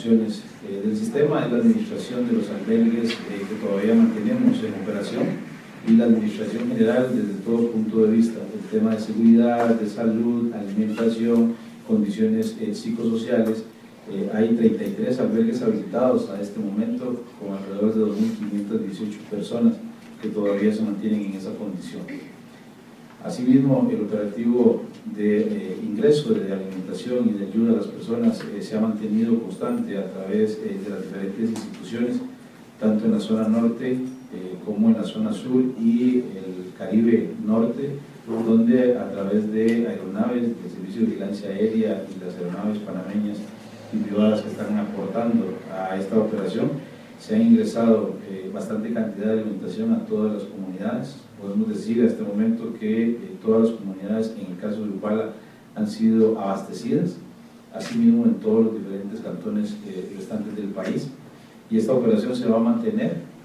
funciones del sistema es la administración de los albergues que todavía mantenemos en operación y la administración general desde todo punto de vista, el tema de seguridad, de salud, alimentación, condiciones psicosociales. Hay 33 albergues habilitados a este momento con alrededor de 2.518 personas que todavía se mantienen en esa condición. Asimismo, el operativo de ingreso de alimentación y de ayuda a las personas se ha mantenido constante a través de las diferentes instituciones, tanto en la zona norte como en la zona sur y el Caribe norte, donde a través de aeronaves del Servicio de Vigilancia Aérea y las aeronaves panameñas y privadas que están aportando a esta operación, se ha ingresado bastante cantidad de alimentación a todas las comunidades. Podemos decir a este momento que todas las comunidades, en el caso de Upala, han sido abastecidas, asimismo en todos los diferentes cantones restantes del país, y esta operación se va a mantener